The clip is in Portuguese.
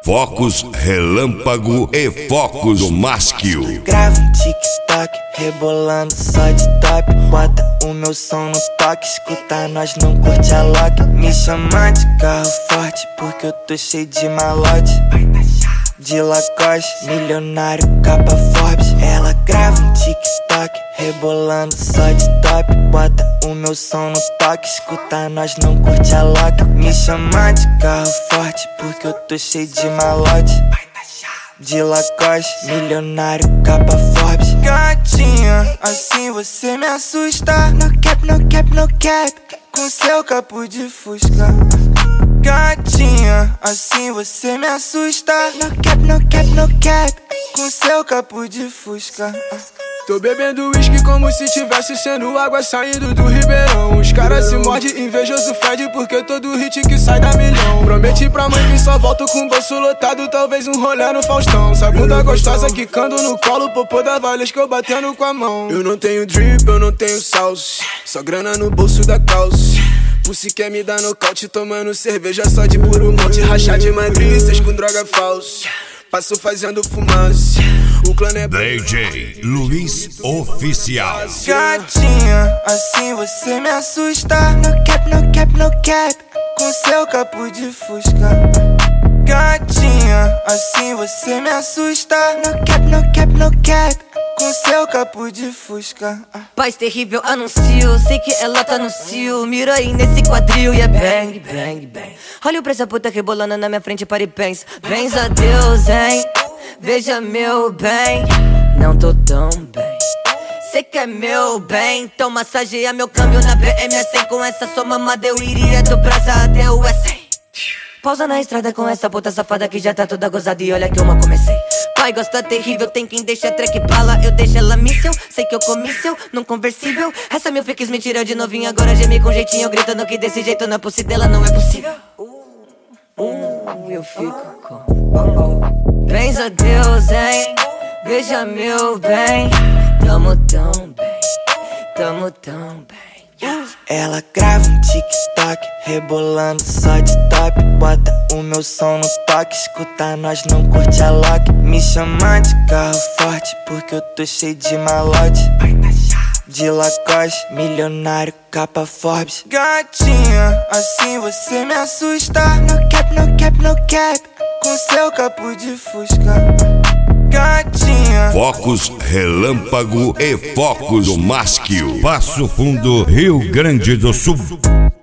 Focos Relâmpago e Focos do Masquio. Grava um TikTok, rebolando só de top. Bota o meu som no toque, escuta nós não curte a lock. Me chama de carro forte, porque eu tô cheio de malote. De Lacoste, milionário, capa Forbes. Ela grava um TikTok, rebolando só de top. Bota o meu som no toque, escuta nós não curte a lock. Me chama de carro forte, porque eu tô cheio de malote. De Lacoste, milionário, capa Forbes. Gatinha, assim você me assusta. No cap, no cap, no cap, com seu capo de fusca. Gatinha, assim você me assusta. No cap, no cap, no cap, com seu capo de fusca. Tô bebendo whisky como se tivesse sendo água saindo do ribeirão. Os caras se mordem, invejoso fede, porque todo hit que sai dá milhão. Prometi pra mãe que só volto com o bolso lotado, talvez um rolê no Faustão. Sagunda gostosa quicando no colo, popô da Valesca eu batendo com a mão. Eu não tenho drip, eu não tenho salsa, só grana no bolso da calça. Pussy quer me dar nocaute, tomando cerveja só de puro monte. Rachar de Madrid, cês com droga falsa, passo fazendo fumaça. O clã é DJ Luiz Oficial. Gatinha, assim você me assusta. No cap, no cap, no cap, com seu capo de fusca. Gatinha, assim você me assusta. No cap, no cap, no cap, com seu capo de fusca. Paz terrível, anuncio, sei que ela tá no cio. Mira aí nesse quadril e é bang, bang, bang. Olha pra essa puta rebolando na minha frente, para e pensa. Benza a Deus, hein, veja meu bem, não tô tão bem. Cê quer meu bem, então massageia meu câmbio na BM100. Com essa sua mamada eu iria do Brasa até o S100. Pausa na estrada com essa puta safada que já tá toda gozada e olha que uma comecei. Pai gosta terrível, tem quem deixa track bala, eu deixo ela míssel. Sei que eu comi seu, num conversível. Essa mil fix me tirou de novinha, agora geme com jeitinho, gritando que desse jeito não é possível, dela não é possível. Eu fico com bens a Deus, hein, veja meu bem, tamo tão bem, tamo tão bem. Ela grava um TikTok, rebolando só de top. Bota o meu som no toque, escuta nós não curte a lock. Me chama de carro forte, porque eu tô cheio de malote. De Lacoste, milionário, capa Forbes. Gatinha, assim você me assusta. No cap, no cap, no cap, com seu capo de fusca. Gatinha. Focos Relâmpago e Focos do Masquio. Passo Fundo, Rio Grande do Sul.